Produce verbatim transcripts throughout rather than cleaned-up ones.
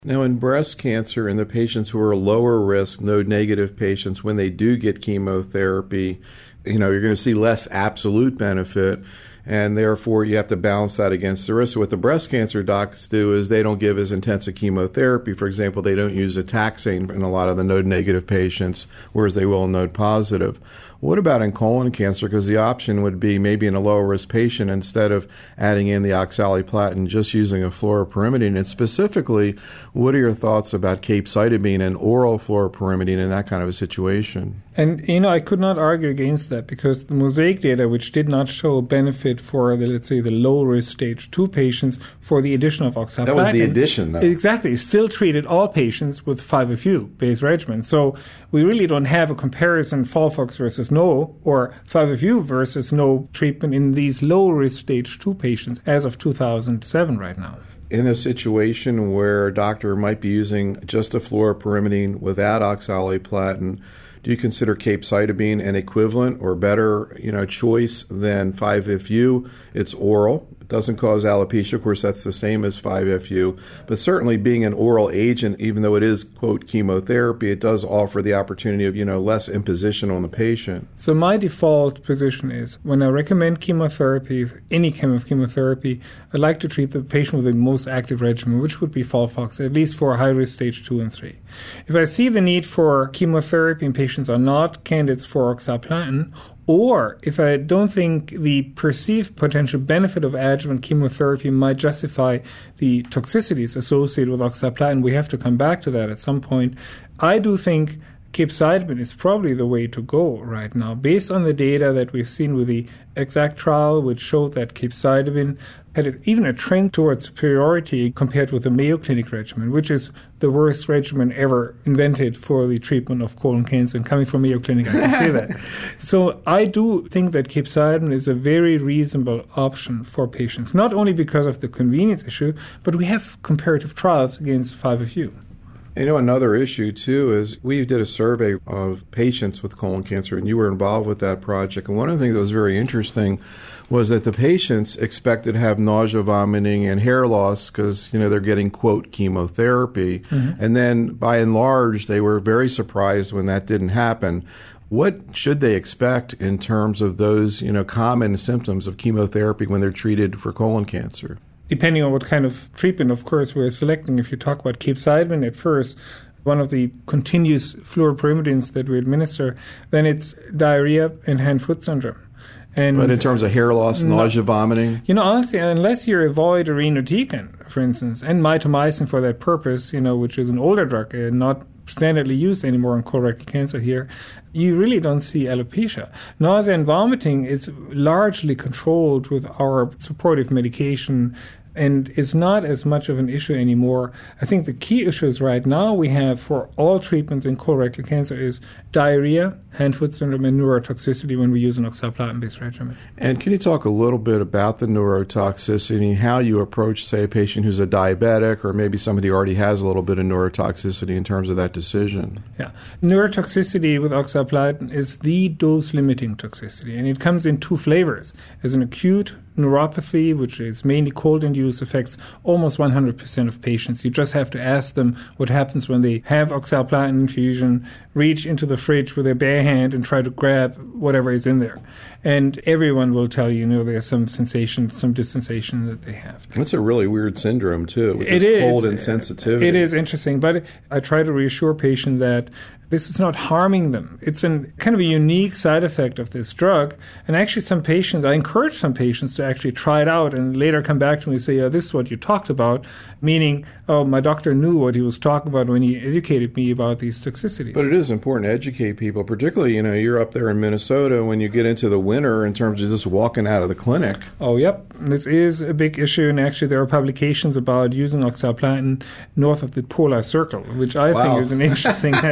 Now, in breast cancer, in the patients who are lower risk, node-negative patients, when they do get chemotherapy, you know, you're going to see less absolute benefit, and therefore you have to balance that against the risk. So what the breast cancer docs do is they don't give as intensive chemotherapy. For example, they don't use a taxane in a lot of the node-negative patients, whereas they will in node-positive. What about in colon cancer? Because the option would be maybe in a lower-risk patient, instead of adding in the oxaliplatin, just using a fluoropyrimidine. And specifically, what are your thoughts about capecitabine and oral fluoropyrimidine in that kind of a situation? And, you know, I could not argue against that, because the MOSAIC data, which did not show benefit for, the, let's say, the low-risk stage two patients for the addition of oxaliplatin. That was the addition, though. Exactly. Still treated all patients with five F U-based regimen. So we really don't have a comparison, FOLFOX versus no, or five F U versus no treatment in these low-risk stage two patients as of two thousand seven right now. In a situation where a doctor might be using just a fluoropyrimidine without oxaliplatin, do you consider capecitabine an equivalent or better, you know, choice than five F U? It's oral. It doesn't cause alopecia. Of course, that's the same as five F U. But certainly being an oral agent, even though it is, quote, chemotherapy, it does offer the opportunity of, you know, less imposition on the patient. So my default position is when I recommend chemotherapy, any kind of chemotherapy, I like to treat the patient with the most active regimen, which would be FOLFOX, at least for high-risk stage two and three. If I see the need for chemotherapy in patients are not candidates for oxaliplatin, or if I don't think the perceived potential benefit of adjuvant chemotherapy might justify the toxicities associated with oxaliplatin, we have to come back to that at some point. I do think capecitabine is probably the way to go right now, based on the data that we've seen with the EXACT trial, which showed that capecitabine had even a trend towards superiority compared with the Mayo Clinic regimen, which is the worst regimen ever invented for the treatment of colon cancer. And coming from Mayo Clinic, I can say that. So I do think that capecitabine is a very reasonable option for patients, not only because of the convenience issue, but we have comparative trials against five F U. You know, another issue, too, is we did a survey of patients with colon cancer, and you were involved with that project. And one of the things that was very interesting was that the patients expected to have nausea, vomiting, and hair loss because, you know, they're getting, quote, chemotherapy. Mm-hmm. And then, by and large, they were very surprised when that didn't happen. What should they expect in terms of those, you know, common symptoms of chemotherapy when they're treated for colon cancer? Depending on what kind of treatment, of course, we're selecting. If you talk about capecitabine at first, one of the continuous fluoropyrimidines that we administer, then it's diarrhea and hand-foot syndrome. And but in terms of hair loss, no, nausea, vomiting? You know, honestly, unless you avoid irinotecan, for instance, and mitomycin for that purpose, you know, which is an older drug, uh, not standardly used anymore in colorectal cancer here, you really don't see alopecia. Nausea and vomiting is largely controlled with our supportive medication, and it's not as much of an issue anymore. I think the key issues right now we have for all treatments in colorectal cancer is diarrhea, hand-foot syndrome, and neurotoxicity when we use an oxaliplatin-based regimen. And can you talk a little bit about the neurotoxicity, how you approach, say, a patient who's a diabetic or maybe somebody who already has a little bit of neurotoxicity in terms of that decision? Yeah. Neurotoxicity with oxaliplatin is the dose-limiting toxicity, and it comes in two flavors. As an acute neuropathy, which is mainly cold-induced, affects almost one hundred percent of patients. You just have to ask them what happens when they have oxaliplatin infusion, reach into the fridge with their bare hand and try to grab whatever is in there. And everyone will tell you, you know, there's some sensation, some dissensation that they have. That's a really weird syndrome, too, with it this is. cold insensitivity. It is interesting, but I try to reassure patients that this is not harming them. It's a kind of a unique side effect of this drug. And actually some patients, I encourage some patients to actually try it out and later come back to me and say, yeah, this is what you talked about, meaning, oh, my doctor knew what he was talking about when he educated me about these toxicities. But it is important to educate people, particularly, you know, you're up there in Minnesota when you get into the winter in terms of just walking out of the clinic. Oh, yep. This is a big issue, and actually there are publications about using oxaliplatin north of the polar circle, which I wow. think is an interesting idea.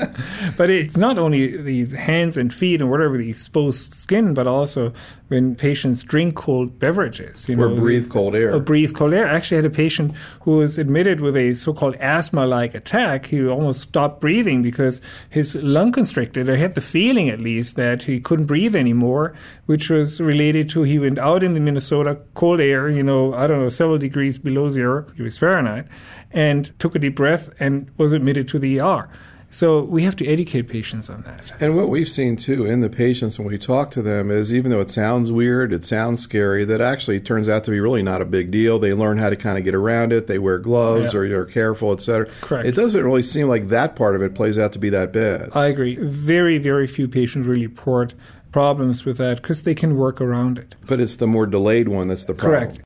But it's not only the hands and feet and whatever the exposed skin, but also when patients drink cold beverages. You or know, breathe cold air. Or breathe cold air. I actually had a patient who was admitted with a so-called asthma-like attack. He almost stopped breathing because his lung constricted. I had the feeling, at least, that he couldn't breathe anymore, which was related to he went out in the Minnesota cold air, you know, I don't know, several degrees below zero degrees Fahrenheit, and took a deep breath and was admitted to the E R. So we have to educate patients on that. And what we've seen, too, in the patients when we talk to them is even though it sounds weird, it sounds scary, that actually turns out to be really not a big deal. They learn how to kind of get around it. They wear gloves yeah. or you're careful, et cetera. Correct. It doesn't really seem like that part of it plays out to be that bad. I agree. Very, very few patients really report problems with that because they can work around it. But it's the more delayed one that's the problem. Correct.